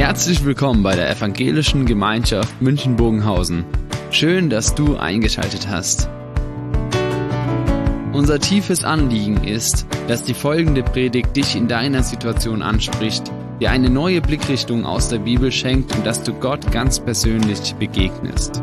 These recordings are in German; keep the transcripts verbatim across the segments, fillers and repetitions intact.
Herzlich willkommen bei der Evangelischen Gemeinschaft München-Bogenhausen. Schön, dass du eingeschaltet hast. Unser tiefes Anliegen ist, dass die folgende Predigt dich in deiner Situation anspricht, dir eine neue Blickrichtung aus der Bibel schenkt und dass du Gott ganz persönlich begegnest.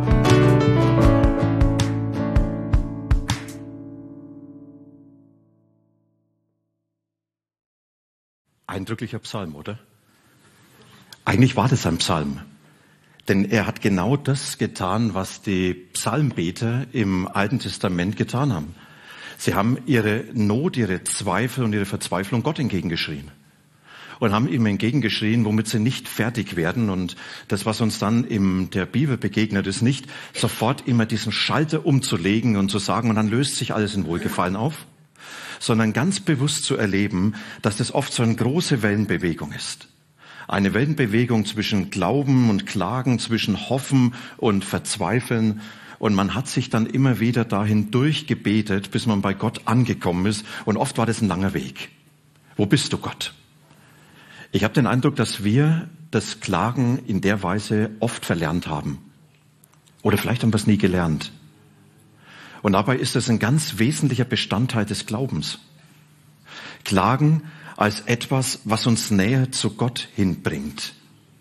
Eindrücklicher Psalm, oder? Eigentlich war das ein Psalm, denn er hat genau das getan, was die Psalmbeter im Alten Testament getan haben. Sie haben ihre Not, ihre Zweifel und ihre Verzweiflung Gott entgegengeschrien und haben ihm entgegengeschrien, womit sie nicht fertig werden. Und das, was uns dann in der Bibel begegnet, ist nicht sofort immer diesen Schalter umzulegen und zu sagen, und dann löst sich alles in Wohlgefallen auf, sondern ganz bewusst zu erleben, dass das oft so eine große Wellenbewegung ist. Eine Wellenbewegung zwischen Glauben und Klagen, zwischen Hoffen und Verzweifeln. Und man hat sich dann immer wieder dahin durchgebetet, bis man bei Gott angekommen ist. Und oft war das ein langer Weg. Wo bist du, Gott? Ich habe den Eindruck, dass wir das Klagen in der Weise oft verlernt haben. Oder vielleicht haben wir es nie gelernt. Und dabei ist es ein ganz wesentlicher Bestandteil des Glaubens. Klagen als etwas, was uns näher zu Gott hinbringt.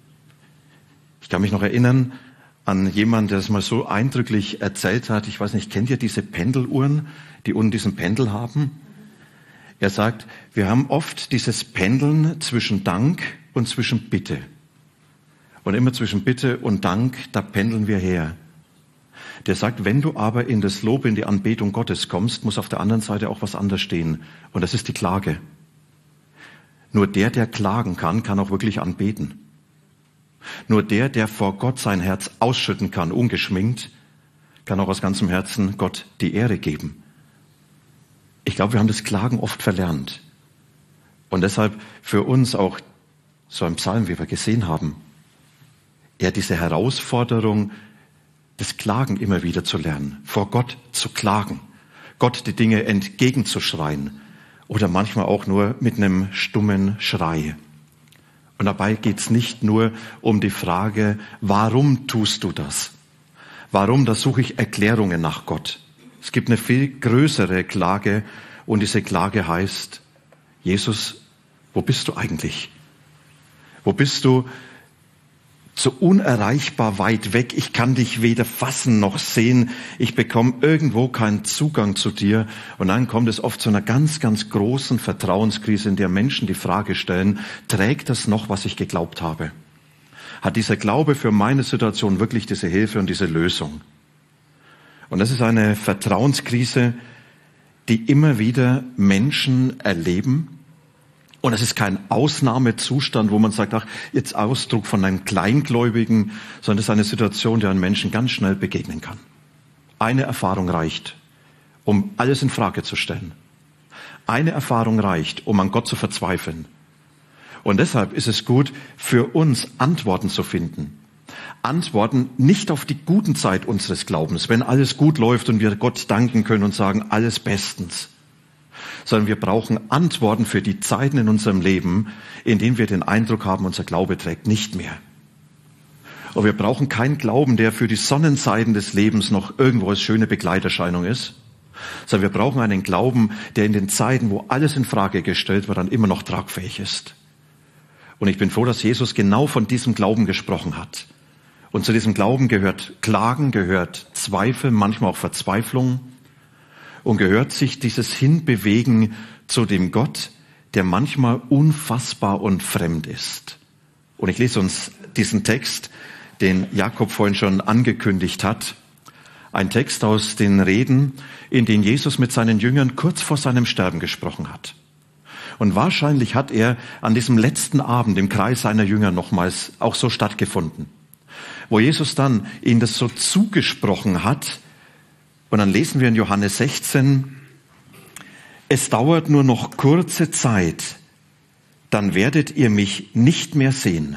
Ich kann mich noch erinnern an jemanden, der es mal so eindrücklich erzählt hat. Ich weiß nicht, kennt ihr diese Pendeluhren, die unten diesen Pendel haben? Er sagt, wir haben oft dieses Pendeln zwischen Dank und zwischen Bitte. Und immer zwischen Bitte und Dank, da pendeln wir her. Der sagt, wenn du aber in das Lob, in die Anbetung Gottes kommst, muss auf der anderen Seite auch was anderes stehen. Und das ist die Klage. Nur der, der klagen kann, kann auch wirklich anbeten. Nur der, der vor Gott sein Herz ausschütten kann, ungeschminkt, kann auch aus ganzem Herzen Gott die Ehre geben. Ich glaube, wir haben das Klagen oft verlernt. Und deshalb für uns auch so ein Psalm, wie wir gesehen haben, eher diese Herausforderung, das Klagen immer wieder zu lernen, vor Gott zu klagen, Gott die Dinge entgegenzuschreien oder manchmal auch nur mit einem stummen Schrei. Und dabei geht's nicht nur um die Frage, warum tust du das? Warum, da suche ich Erklärungen nach Gott. Es gibt eine viel größere Klage und diese Klage heißt, Jesus, wo bist du eigentlich? Wo bist du? So unerreichbar weit weg, ich kann dich weder fassen noch sehen, ich bekomme irgendwo keinen Zugang zu dir. Und dann kommt es oft zu einer ganz, ganz großen Vertrauenskrise, in der Menschen die Frage stellen, trägt das noch, was ich geglaubt habe? Hat dieser Glaube für meine Situation wirklich diese Hilfe und diese Lösung? Und das ist eine Vertrauenskrise, die immer wieder Menschen erleben. Und es ist kein Ausnahmezustand, wo man sagt, ach, jetzt Ausdruck von einem Kleingläubigen, sondern es ist eine Situation, die einem Menschen ganz schnell begegnen kann. Eine Erfahrung reicht, um alles in Frage zu stellen. Eine Erfahrung reicht, um an Gott zu verzweifeln. Und deshalb ist es gut, für uns Antworten zu finden. Antworten nicht auf die guten Zeit unseres Glaubens, wenn alles gut läuft und wir Gott danken können und sagen, alles bestens. Sondern wir brauchen Antworten für die Zeiten in unserem Leben, in denen wir den Eindruck haben, unser Glaube trägt nicht mehr. Und wir brauchen keinen Glauben, der für die Sonnenseiten des Lebens noch irgendwo als schöne Begleiterscheinung ist, sondern wir brauchen einen Glauben, der in den Zeiten, wo alles in Frage gestellt wird, dann immer noch tragfähig ist. Und ich bin froh, dass Jesus genau von diesem Glauben gesprochen hat. Und zu diesem Glauben gehört Klagen, gehört Zweifel, manchmal auch Verzweiflung. Und gehört sich dieses Hinbewegen zu dem Gott, der manchmal unfassbar und fremd ist. Und ich lese uns diesen Text, den Jakob vorhin schon angekündigt hat. Ein Text aus den Reden, in denen Jesus mit seinen Jüngern kurz vor seinem Sterben gesprochen hat. Und wahrscheinlich hat er an diesem letzten Abend im Kreis seiner Jünger nochmals auch so stattgefunden. Wo Jesus dann ihnen das so zugesprochen hat. Und dann lesen wir in Johannes sechzehn, es dauert nur noch kurze Zeit, dann werdet ihr mich nicht mehr sehen.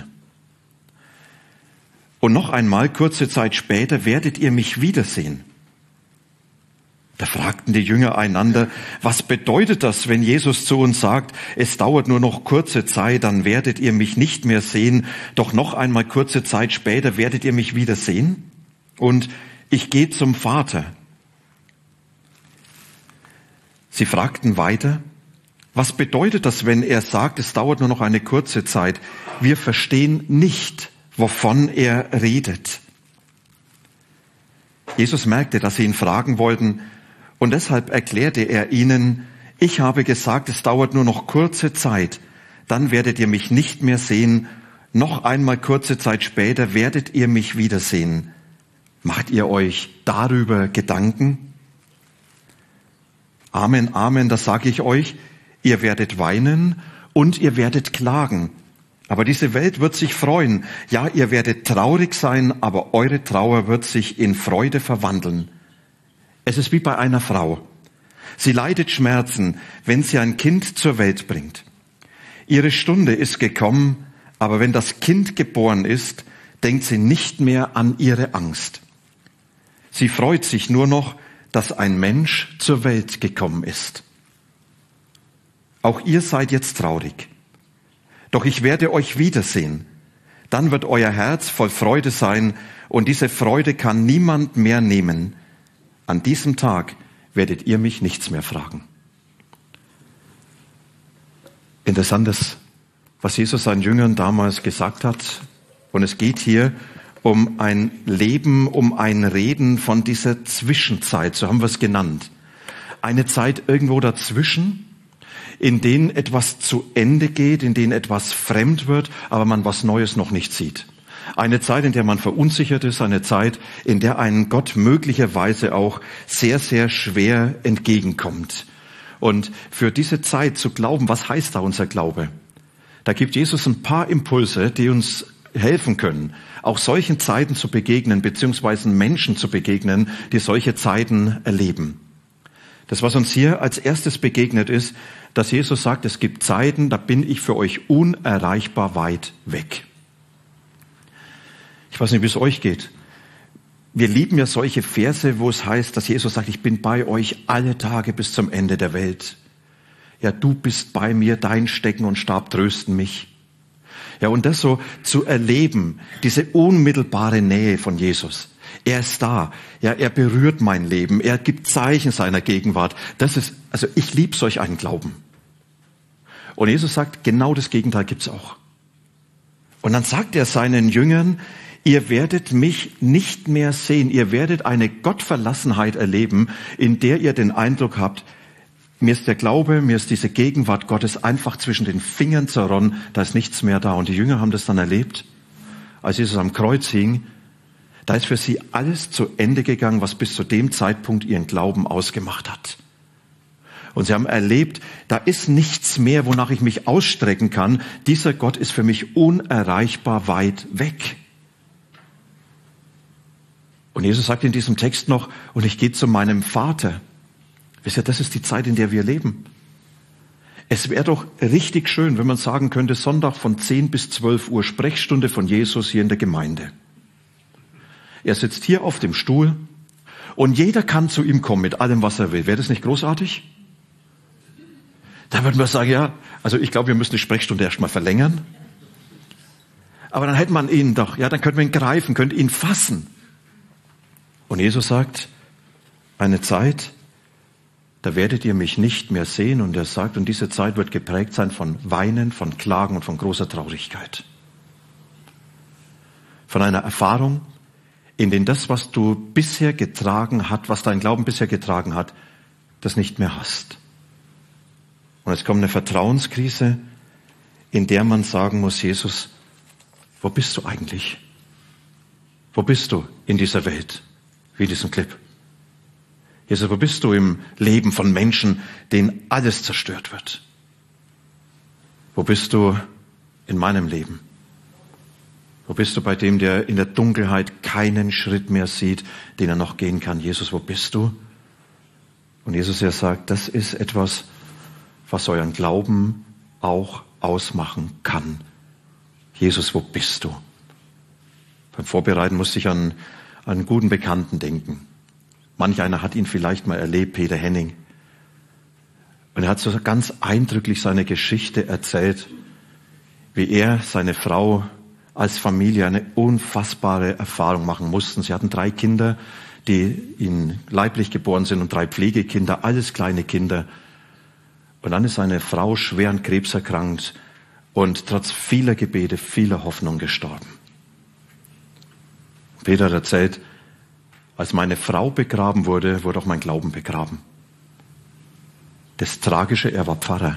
Und noch einmal, kurze Zeit später, werdet ihr mich wiedersehen. Da fragten die Jünger einander, was bedeutet das, wenn Jesus zu uns sagt, es dauert nur noch kurze Zeit, dann werdet ihr mich nicht mehr sehen, doch noch einmal kurze Zeit später werdet ihr mich wieder sehen? Und ich gehe zum Vater. Sie fragten weiter, was bedeutet das, wenn er sagt, es dauert nur noch eine kurze Zeit? Wir verstehen nicht, wovon er redet. Jesus merkte, dass sie ihn fragen wollten, und deshalb erklärte er ihnen, ich habe gesagt, es dauert nur noch kurze Zeit, dann werdet ihr mich nicht mehr sehen, noch einmal kurze Zeit später werdet ihr mich wiedersehen. Macht ihr euch darüber Gedanken? Amen, Amen, das sage ich euch, ihr werdet weinen und ihr werdet klagen. Aber diese Welt wird sich freuen. Ja, ihr werdet traurig sein, aber eure Trauer wird sich in Freude verwandeln. Es ist wie bei einer Frau. Sie leidet Schmerzen, wenn sie ein Kind zur Welt bringt. Ihre Stunde ist gekommen, aber wenn das Kind geboren ist, denkt sie nicht mehr an ihre Angst. Sie freut sich nur noch, dass ein Mensch zur Welt gekommen ist. Auch ihr seid jetzt traurig. Doch ich werde euch wiedersehen. Dann wird euer Herz voll Freude sein und diese Freude kann niemand mehr nehmen. An diesem Tag werdet ihr mich nichts mehr fragen. Interessantes, was Jesus seinen Jüngern damals gesagt hat. Und es geht hier um ein Leben, um ein Reden von dieser Zwischenzeit, so haben wir es genannt. Eine Zeit irgendwo dazwischen, in denen etwas zu Ende geht, in denen etwas fremd wird, aber man was Neues noch nicht sieht. Eine Zeit, in der man verunsichert ist, eine Zeit, in der einem Gott möglicherweise auch sehr, sehr schwer entgegenkommt. Und für diese Zeit zu glauben, was heißt da unser Glaube? Da gibt Jesus ein paar Impulse, die uns helfen können, auch solchen Zeiten zu begegnen, beziehungsweise Menschen zu begegnen, die solche Zeiten erleben. Das, was uns hier als erstes begegnet ist, dass Jesus sagt, es gibt Zeiten, da bin ich für euch unerreichbar weit weg. Ich weiß nicht, wie es euch geht. Wir lieben ja solche Verse, wo es heißt, dass Jesus sagt, ich bin bei euch alle Tage bis zum Ende der Welt. Ja, du bist bei mir, dein Stecken und Stab trösten mich. Ja, und das so zu erleben, diese unmittelbare Nähe von Jesus. Er ist da. Ja, er berührt mein Leben. Er gibt Zeichen seiner Gegenwart. Das ist, also ich liebe solch einen Glauben. Und Jesus sagt, genau das Gegenteil gibt's auch. Und dann sagt er seinen Jüngern, ihr werdet mich nicht mehr sehen. Ihr werdet eine Gottverlassenheit erleben, in der ihr den Eindruck habt, mir ist der Glaube, mir ist diese Gegenwart Gottes einfach zwischen den Fingern zerronnen, da ist nichts mehr da. Und die Jünger haben das dann erlebt, als Jesus am Kreuz hing. Da ist für sie alles zu Ende gegangen, was bis zu dem Zeitpunkt ihren Glauben ausgemacht hat. Und sie haben erlebt, da ist nichts mehr, wonach ich mich ausstrecken kann. Dieser Gott ist für mich unerreichbar weit weg. Und Jesus sagt in diesem Text noch, und ich gehe zu meinem Vater. Wisst ihr, das ist die Zeit, in der wir leben. Es wäre doch richtig schön, wenn man sagen könnte, Sonntag von zehn bis zwölf Uhr Sprechstunde von Jesus hier in der Gemeinde. Er sitzt hier auf dem Stuhl und jeder kann zu ihm kommen mit allem, was er will. Wäre das nicht großartig? Da würden wir sagen, ja, also ich glaube, wir müssen die Sprechstunde erstmal verlängern. Aber dann hätte man ihn doch, ja, dann könnten wir ihn greifen, könnten ihn fassen. Und Jesus sagt, eine Zeit, da werdet ihr mich nicht mehr sehen. Und er sagt, und diese Zeit wird geprägt sein von Weinen, von Klagen und von großer Traurigkeit. Von einer Erfahrung, in der das, was du bisher getragen hast, was dein Glauben bisher getragen hat, das nicht mehr hast. Und es kommt eine Vertrauenskrise, in der man sagen muss, Jesus, wo bist du eigentlich? Wo bist du in dieser Welt? Wie in diesem Clip. Jesus, wo bist du im Leben von Menschen, denen alles zerstört wird? Wo bist du in meinem Leben? Wo bist du bei dem, der in der Dunkelheit keinen Schritt mehr sieht, den er noch gehen kann? Jesus, wo bist du? Und Jesus, er sagt, das ist etwas, was euren Glauben auch ausmachen kann. Jesus, wo bist du? Beim Vorbereiten musste ich an, an einen guten Bekannten denken. Manch einer hat ihn vielleicht mal erlebt, Peter Henning. Und er hat so ganz eindrücklich seine Geschichte erzählt, wie er, seine Frau als Familie eine unfassbare Erfahrung machen mussten. Sie hatten drei Kinder, die ihnen leiblich geboren sind und drei Pflegekinder, alles kleine Kinder. Und dann ist seine Frau schwer an Krebs erkrankt und trotz vieler Gebete, vieler Hoffnung gestorben. Peter hat erzählt, als meine Frau begraben wurde, wurde auch mein Glauben begraben. Das Tragische, er war Pfarrer.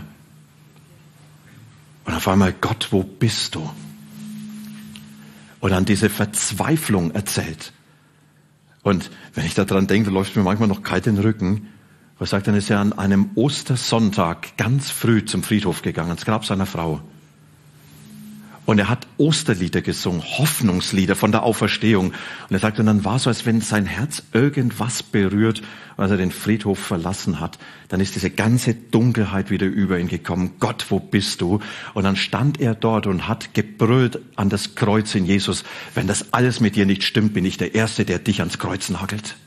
Und auf einmal, Gott, wo bist du? Und dann diese Verzweiflung erzählt. Und wenn ich daran denke, läuft mir manchmal noch kalt den Rücken. Er sagt, dann ist er an einem Ostersonntag ganz früh zum Friedhof gegangen, ins Grab seiner Frau. Und er hat Osterlieder gesungen, Hoffnungslieder von der Auferstehung. Und er sagt, und dann war so, als wenn sein Herz irgendwas berührt. Und als er den Friedhof verlassen hat, dann ist diese ganze Dunkelheit wieder über ihn gekommen. Gott, wo bist du? Und dann stand er dort und hat gebrüllt an das Kreuz in Jesus. Wenn das alles mit dir nicht stimmt, bin ich der Erste, der dich ans Kreuz nagelt.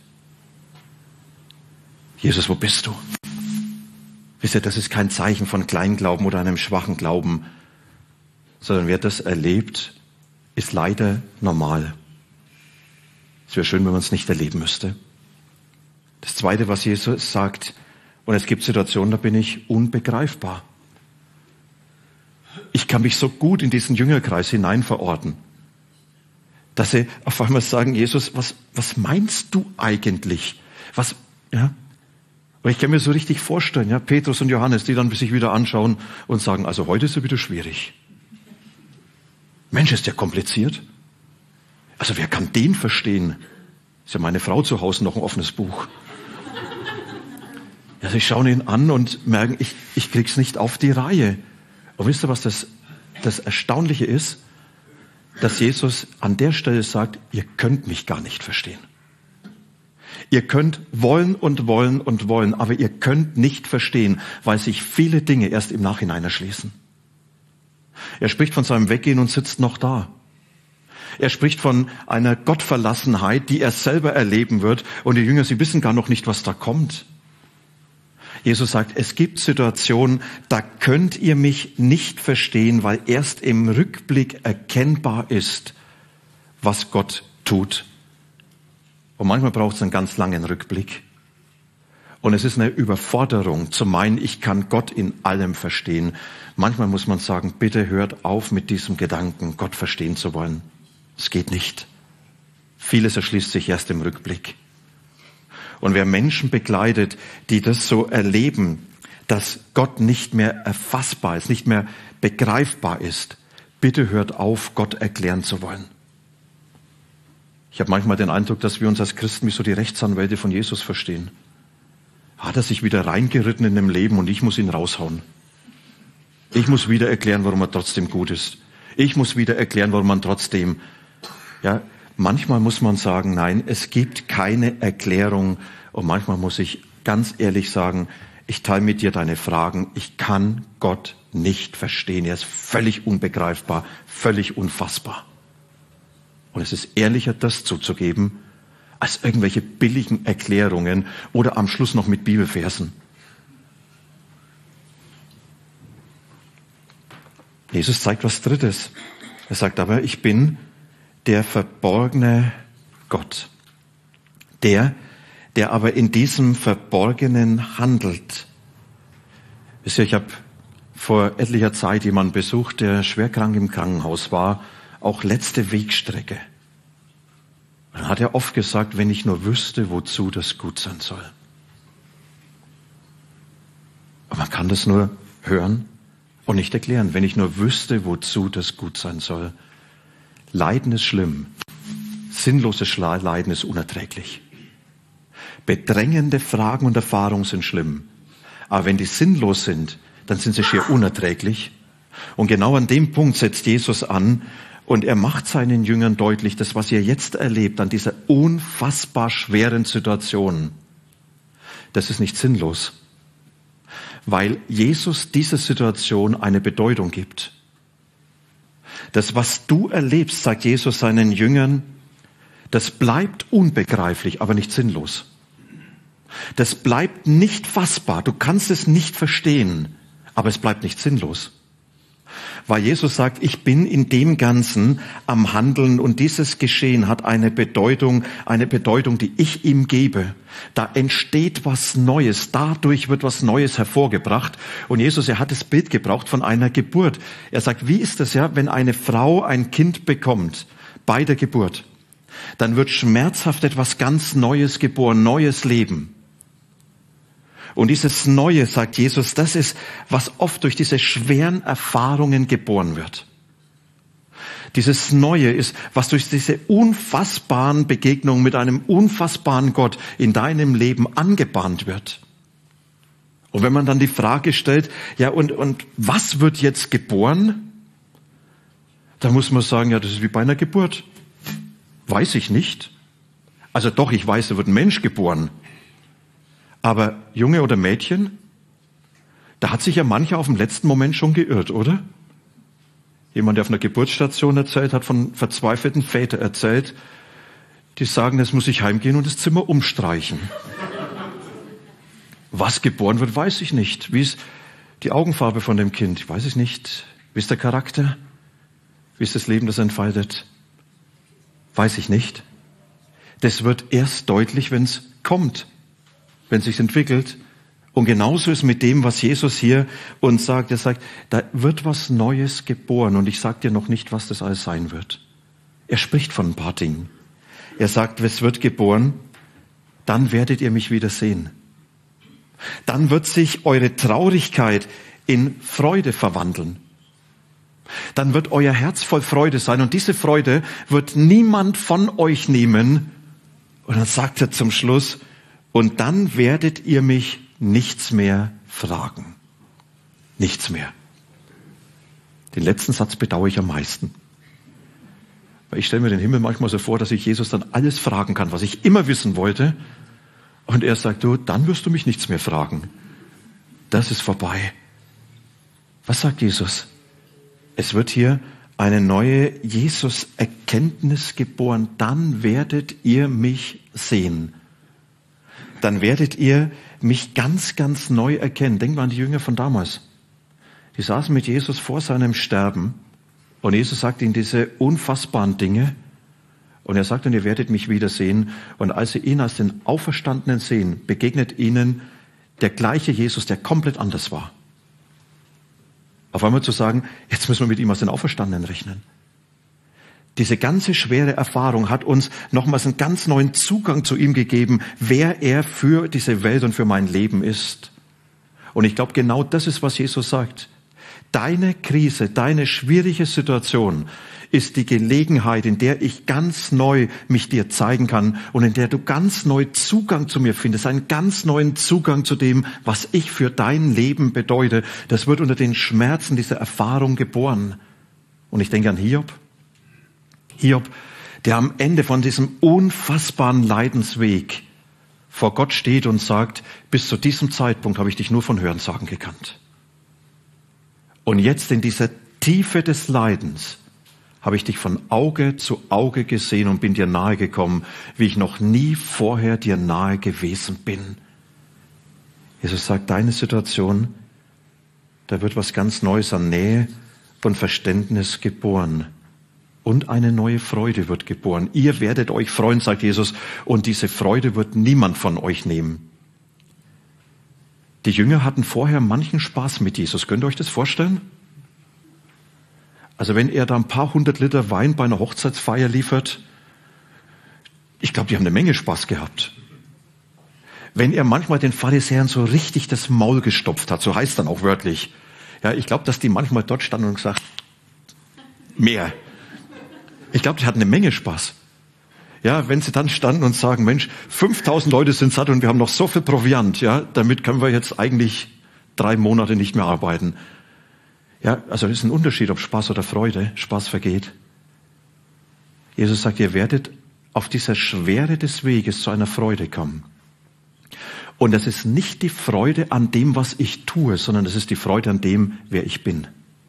Jesus, wo bist du? Wisst ihr, das ist kein Zeichen von Kleinglauben oder einem schwachen Glauben, sondern wer das erlebt, ist leider normal. Es wäre schön, wenn man es nicht erleben müsste. Das Zweite, was Jesus sagt, und es gibt Situationen, da bin ich unbegreifbar. Ich kann mich so gut in diesen Jüngerkreis hinein verorten, dass sie auf einmal sagen, Jesus, was, was meinst du eigentlich? Was, ja? Und ich kann mir so richtig vorstellen, ja, Petrus und Johannes, die dann sich wieder anschauen und sagen, also heute ist es wieder schwierig. Mensch, ist ja kompliziert. Also wer kann den verstehen? Ist ja meine Frau zu Hause noch ein offenes Buch. Ja, sie schauen ihn an und merken, ich, ich krieg's nicht auf die Reihe. Und wisst ihr, was das, das Erstaunliche ist? Dass Jesus an der Stelle sagt, ihr könnt mich gar nicht verstehen. Ihr könnt wollen und wollen und wollen, aber ihr könnt nicht verstehen, weil sich viele Dinge erst im Nachhinein erschließen. Er spricht von seinem Weggehen und sitzt noch da. Er spricht von einer Gottverlassenheit, die er selber erleben wird. Und die Jünger, sie wissen gar noch nicht, was da kommt. Jesus sagt, es gibt Situationen, da könnt ihr mich nicht verstehen, weil erst im Rückblick erkennbar ist, was Gott tut. Und manchmal braucht es einen ganz langen Rückblick. Und es ist eine Überforderung, zu meinen, ich kann Gott in allem verstehen. Manchmal muss man sagen, bitte hört auf mit diesem Gedanken, Gott verstehen zu wollen. Es geht nicht. Vieles erschließt sich erst im Rückblick. Und wer Menschen begleitet, die das so erleben, dass Gott nicht mehr erfassbar ist, nicht mehr begreifbar ist, bitte hört auf, Gott erklären zu wollen. Ich habe manchmal den Eindruck, dass wir uns als Christen wie so die Rechtsanwälte von Jesus verstehen. Hat er sich wieder reingeritten in dem Leben und ich muss ihn raushauen. Ich muss wieder erklären, warum er trotzdem gut ist. Ich muss wieder erklären, warum man trotzdem, ja, manchmal muss man sagen, nein, es gibt keine Erklärung. Und manchmal muss ich ganz ehrlich sagen, ich teile mit dir deine Fragen. Ich kann Gott nicht verstehen. Er ist völlig unbegreifbar, völlig unfassbar. Und es ist ehrlicher, das zuzugeben, als irgendwelche billigen Erklärungen oder am Schluss noch mit Bibelversen. Jesus zeigt was Drittes. Er sagt aber, ich bin der verborgene Gott. Der, der aber in diesem Verborgenen handelt. Wisst ihr, ich habe vor etlicher Zeit jemanden besucht, der schwerkrank im Krankenhaus war, auch letzte Wegstrecke. Dann hat er oft gesagt, wenn ich nur wüsste, wozu das gut sein soll. Aber man kann das nur hören und nicht erklären. Wenn ich nur wüsste, wozu das gut sein soll. Leiden ist schlimm. Sinnloses Leiden ist unerträglich. Bedrängende Fragen und Erfahrungen sind schlimm. Aber wenn die sinnlos sind, dann sind sie schier unerträglich. Und genau an dem Punkt setzt Jesus an. Und er macht seinen Jüngern deutlich, das, was ihr jetzt erlebt, an dieser unfassbar schweren Situation, das ist nicht sinnlos. Weil Jesus dieser Situation eine Bedeutung gibt. Das, was du erlebst, sagt Jesus seinen Jüngern, das bleibt unbegreiflich, aber nicht sinnlos. Das bleibt nicht fassbar. Du kannst es nicht verstehen, aber es bleibt nicht sinnlos. Weil Jesus sagt, ich bin in dem Ganzen am Handeln und dieses Geschehen hat eine Bedeutung, eine Bedeutung, die ich ihm gebe. Da entsteht was Neues, dadurch wird was Neues hervorgebracht. Und Jesus, er hat das Bild gebraucht von einer Geburt. Er sagt, wie ist das ja, wenn eine Frau ein Kind bekommt bei der Geburt? Dann wird schmerzhaft etwas ganz Neues geboren, neues Leben. Und dieses Neue, sagt Jesus, das ist, was oft durch diese schweren Erfahrungen geboren wird. Dieses Neue ist, was durch diese unfassbaren Begegnungen mit einem unfassbaren Gott in deinem Leben angebahnt wird. Und wenn man dann die Frage stellt, ja, und, und was wird jetzt geboren? Dann muss man sagen, ja, das ist wie bei einer Geburt. Weiß ich nicht. Also doch, ich weiß, da wird ein Mensch geboren. Aber Junge oder Mädchen, da hat sich ja mancher auf dem letzten Moment schon geirrt, oder? Jemand, der auf einer Geburtsstation erzählt, hat von verzweifelten Vätern erzählt, die sagen, jetzt muss ich heimgehen und das Zimmer umstreichen. Was geboren wird, weiß ich nicht. Wie ist die Augenfarbe von dem Kind? Weiß ich nicht. Wie ist der Charakter? Wie ist das Leben, das entfaltet? Weiß ich nicht. Das wird erst deutlich, wenn es kommt. Wenn es sich entwickelt. Und genauso ist mit dem, was Jesus hier uns sagt. Er sagt, da wird was Neues geboren und ich sage dir noch nicht, was das alles sein wird. Er spricht von ein paar Dingen. Er sagt, es wird geboren, dann werdet ihr mich wieder sehen. Dann wird sich eure Traurigkeit in Freude verwandeln. Dann wird euer Herz voll Freude sein und diese Freude wird niemand von euch nehmen. Und dann sagt er zum Schluss, und dann werdet ihr mich nichts mehr fragen. Nichts mehr. Den letzten Satz bedauere ich am meisten. Weil ich stelle mir den Himmel manchmal so vor, dass ich Jesus dann alles fragen kann, was ich immer wissen wollte. Und er sagt, du, dann wirst du mich nichts mehr fragen. Das ist vorbei. Was sagt Jesus? Es wird hier eine neue Jesus-Erkenntnis geboren. Dann werdet ihr mich sehen. Dann werdet ihr mich ganz, ganz neu erkennen. Denkt mal an die Jünger von damals. Die saßen mit Jesus vor seinem Sterben und Jesus sagt ihnen diese unfassbaren Dinge und er sagt, und ihr werdet mich wiedersehen. Und als sie ihn als den Auferstandenen sehen, begegnet ihnen der gleiche Jesus, der komplett anders war. Auf einmal zu sagen, jetzt müssen wir mit ihm als den Auferstandenen rechnen. Diese ganze schwere Erfahrung hat uns nochmals einen ganz neuen Zugang zu ihm gegeben, wer er für diese Welt und für mein Leben ist. Und ich glaube, genau das ist, was Jesus sagt. Deine Krise, deine schwierige Situation ist die Gelegenheit, in der ich ganz neu mich dir zeigen kann und in der du ganz neu Zugang zu mir findest, einen ganz neuen Zugang zu dem, was ich für dein Leben bedeute. Das wird unter den Schmerzen dieser Erfahrung geboren. Und ich denke an Hiob. Hiob, der am Ende von diesem unfassbaren Leidensweg vor Gott steht und sagt, bis zu diesem Zeitpunkt habe ich dich nur von Hörensagen gekannt. Und jetzt in dieser Tiefe des Leidens habe ich dich von Auge zu Auge gesehen und bin dir nahe gekommen, wie ich noch nie vorher dir nahe gewesen bin. Jesus sagt, deine Situation, da wird was ganz Neues an Nähe und Verständnis geboren. Und eine neue Freude wird geboren. Ihr werdet euch freuen, sagt Jesus, und diese Freude wird niemand von euch nehmen. Die Jünger hatten vorher manchen Spaß mit Jesus. Könnt ihr euch das vorstellen? Also wenn er da ein paar hundert Liter Wein bei einer Hochzeitsfeier liefert, ich glaube, die haben eine Menge Spaß gehabt. Wenn er manchmal den Pharisäern so richtig das Maul gestopft hat, so heißt dann auch wörtlich, ja, ich glaube, dass die manchmal dort standen und gesagt, mehr. Ich glaube, die hatten eine Menge Spaß. Ja, wenn sie dann standen und sagen, Mensch, fünftausend Leute sind satt und wir haben noch so viel Proviant, ja, damit können wir jetzt eigentlich drei Monate nicht mehr arbeiten. Ja, also es ist ein Unterschied, ob Spaß oder Freude, Spaß vergeht. Jesus sagt, ihr werdet auf dieser Schwere des Weges zu einer Freude kommen. Und das ist nicht die Freude an dem, was ich tue, sondern das ist die Freude an dem, wer ich bin.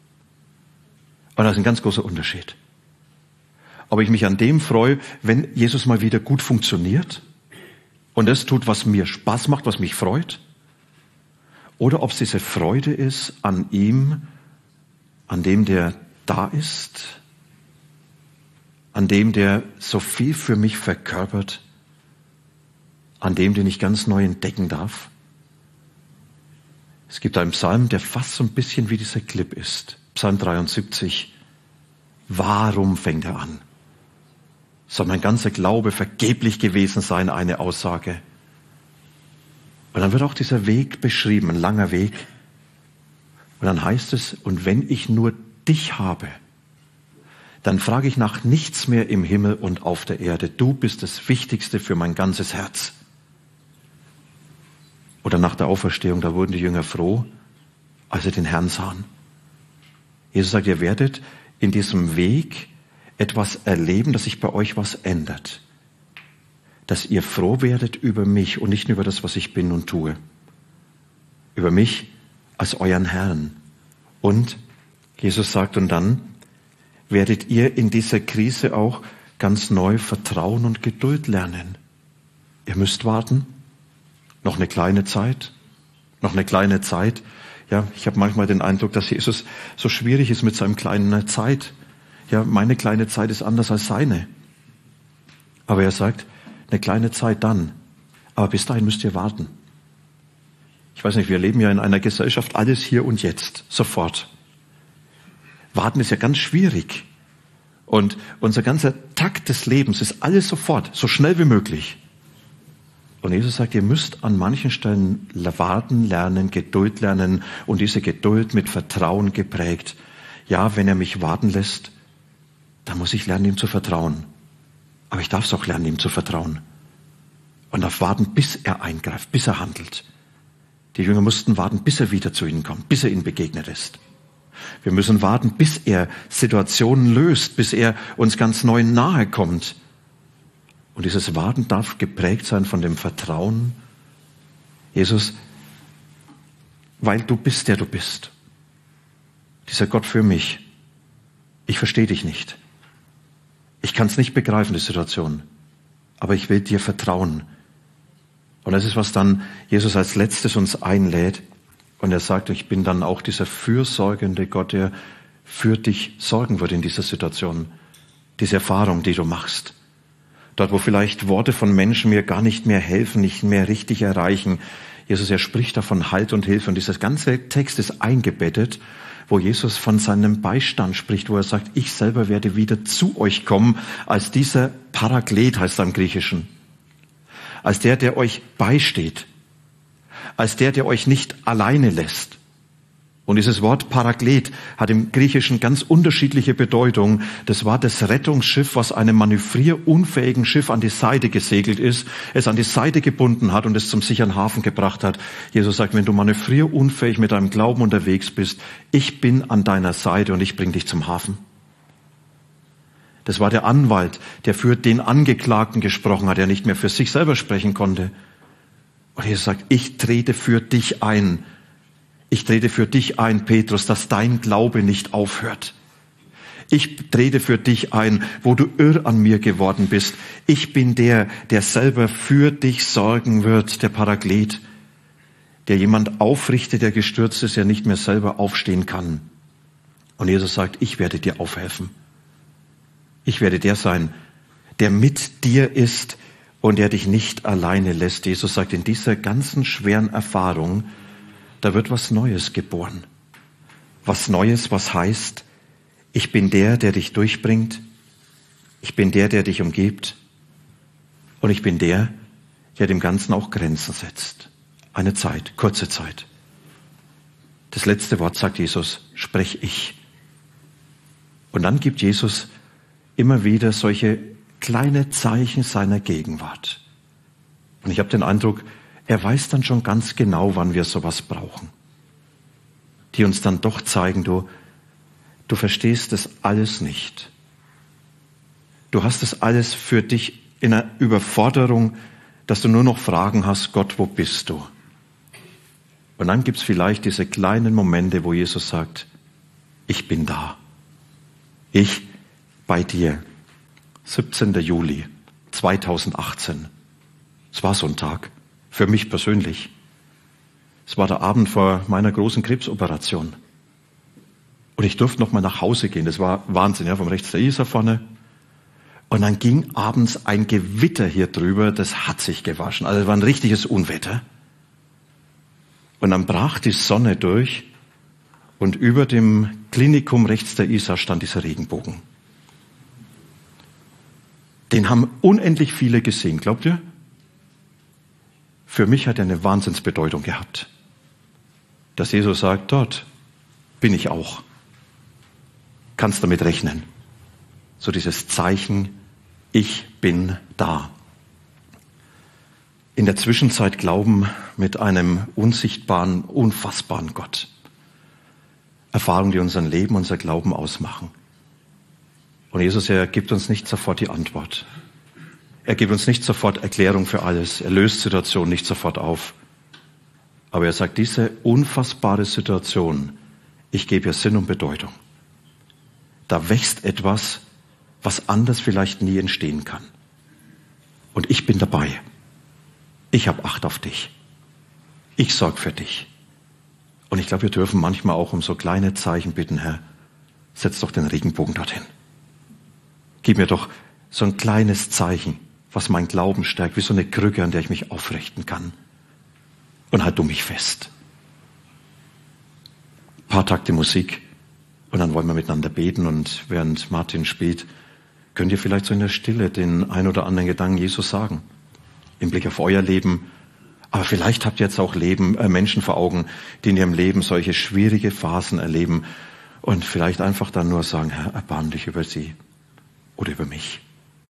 Und das ist ein ganz großer Unterschied. Ob ich mich an dem freue, wenn Jesus mal wieder gut funktioniert, und das tut, was mir Spaß macht, was mich freut, oder ob es diese Freude ist an ihm, an dem, der da ist, an dem, der so viel für mich verkörpert, an dem, den ich ganz neu entdecken darf. Es gibt einen Psalm, der fast so ein bisschen wie dieser Clip ist. Psalm dreiundsiebzig. Warum fängt er an? Soll mein ganzer Glaube vergeblich gewesen sein, eine Aussage? Und dann wird auch dieser Weg beschrieben, ein langer Weg. Und dann heißt es, und wenn ich nur dich habe, dann frage ich nach nichts mehr im Himmel und auf der Erde. Du bist das Wichtigste für mein ganzes Herz. Oder nach der Auferstehung, da wurden die Jünger froh, als sie den Herrn sahen. Jesus sagt, ihr werdet in diesem Weg etwas erleben, dass sich bei euch was ändert. Dass ihr froh werdet über mich und nicht nur über das, was ich bin und tue. Über mich als euren Herrn. Und Jesus sagt, und dann werdet ihr in dieser Krise auch ganz neu Vertrauen und Geduld lernen. Ihr müsst warten. Noch eine kleine Zeit. Noch eine kleine Zeit. Ja, ich habe manchmal den Eindruck, dass Jesus so schwierig ist mit seinem kleinen Zeit. Ja, meine kleine Zeit ist anders als seine. Aber er sagt, eine kleine Zeit dann. Aber bis dahin müsst ihr warten. Ich weiß nicht, wir leben ja in einer Gesellschaft, alles hier und jetzt, sofort. Warten ist ja ganz schwierig. Und unser ganzer Takt des Lebens ist alles sofort, so schnell wie möglich. Und Jesus sagt, ihr müsst an manchen Stellen warten lernen, Geduld lernen und diese Geduld mit Vertrauen geprägt. Ja, wenn er mich warten lässt, dann muss ich lernen, ihm zu vertrauen. Aber ich darf es auch lernen, ihm zu vertrauen. Und darf warten, bis er eingreift, bis er handelt. Die Jünger mussten warten, bis er wieder zu ihnen kommt, bis er ihnen begegnet ist. Wir müssen warten, bis er Situationen löst, bis er uns ganz neu nahe kommt. Und dieses Warten darf geprägt sein von dem Vertrauen. Jesus, weil du bist, der du bist. Dieser Gott für mich. Ich verstehe dich nicht. Ich kann es nicht begreifen, die Situation. Aber ich will dir vertrauen. Und das ist, was dann Jesus als letztes uns einlädt. Und er sagt, ich bin dann auch dieser fürsorgende Gott, der für dich sorgen wird in dieser Situation. Diese Erfahrung, die du machst. Dort, wo vielleicht Worte von Menschen mir gar nicht mehr helfen, nicht mehr richtig erreichen. Jesus, er spricht davon Halt und Hilfe. Und dieser ganze Text ist eingebettet, wo Jesus von seinem Beistand spricht, wo er sagt, ich selber werde wieder zu euch kommen, als dieser Paraklet heißt er im Griechischen. Als der, der euch beisteht. Als der, der euch nicht alleine lässt. Und dieses Wort Paraklet hat im Griechischen ganz unterschiedliche Bedeutung. Das war das Rettungsschiff, was einem manövrierunfähigen Schiff an die Seite gesegelt ist, es an die Seite gebunden hat und es zum sicheren Hafen gebracht hat. Jesus sagt, wenn du manövrierunfähig mit deinem Glauben unterwegs bist, ich bin an deiner Seite und ich bringe dich zum Hafen. Das war der Anwalt, der für den Angeklagten gesprochen hat, der nicht mehr für sich selber sprechen konnte. Und Jesus sagt, ich trete für dich ein. Ich trete für dich ein, Petrus, dass dein Glaube nicht aufhört. Ich trete für dich ein, wo du irr an mir geworden bist. Ich bin der, der selber für dich sorgen wird, der Paraklet, der jemand aufrichtet, der gestürzt ist, der nicht mehr selber aufstehen kann. Und Jesus sagt, ich werde dir aufhelfen. Ich werde der sein, der mit dir ist und der dich nicht alleine lässt. Jesus sagt, in dieser ganzen schweren Erfahrung, da wird was Neues geboren. Was Neues, was heißt, ich bin der, der dich durchbringt. Ich bin der, der dich umgibt. Und ich bin der, der dem Ganzen auch Grenzen setzt. Eine Zeit, kurze Zeit. Das letzte Wort, sagt Jesus, sprech ich. Und dann gibt Jesus immer wieder solche kleine Zeichen seiner Gegenwart. Und ich habe den Eindruck, er weiß dann schon ganz genau, wann wir sowas brauchen. Die uns dann doch zeigen, du, du verstehst das alles nicht. Du hast das alles für dich in einer Überforderung, dass du nur noch Fragen hast, Gott, wo bist du? Und dann gibt es vielleicht diese kleinen Momente, wo Jesus sagt, ich bin da. Ich bei dir. siebzehnter Juli zweitausendachtzehn. Es war so ein Tag, für mich persönlich. Es war der Abend vor meiner großen Krebsoperation. Und ich durfte noch mal nach Hause gehen. Das war Wahnsinn, ja, vom rechts der Isar vorne. Und dann ging abends ein Gewitter hier drüber, das hat sich gewaschen. Also es war ein richtiges Unwetter. Und dann brach die Sonne durch und über dem Klinikum rechts der Isar stand dieser Regenbogen. Den haben unendlich viele gesehen, glaubt ihr? Für mich hat er eine Wahnsinnsbedeutung gehabt. Dass Jesus sagt, dort bin ich auch. Kannst damit rechnen. So dieses Zeichen, ich bin da. In der Zwischenzeit glauben mit einem unsichtbaren, unfassbaren Gott. Erfahrungen, die unser Leben, unser Glauben ausmachen. Und Jesus, er gibt uns nicht sofort die Antwort. Er gibt uns nicht sofort Erklärung für alles. Er löst Situationen nicht sofort auf. Aber er sagt, diese unfassbare Situation, ich gebe ihr Sinn und Bedeutung. Da wächst etwas, was anders vielleicht nie entstehen kann. Und ich bin dabei. Ich habe Acht auf dich. Ich sorge für dich. Und ich glaube, wir dürfen manchmal auch um so kleine Zeichen bitten, Herr, setz doch den Regenbogen dorthin. Gib mir doch so ein kleines Zeichen, was meinen Glauben stärkt, wie so eine Krücke, an der ich mich aufrichten kann. Und halt du mich fest. Ein paar Takte Musik und dann wollen wir miteinander beten. Und während Martin spielt, könnt ihr vielleicht so in der Stille den ein oder anderen Gedanken Jesus sagen. Im Blick auf euer Leben. Aber vielleicht habt ihr jetzt auch Leben, äh, Menschen vor Augen, die in ihrem Leben solche schwierige Phasen erleben. Und vielleicht einfach dann nur sagen, Herr, erbarm dich über sie oder über mich.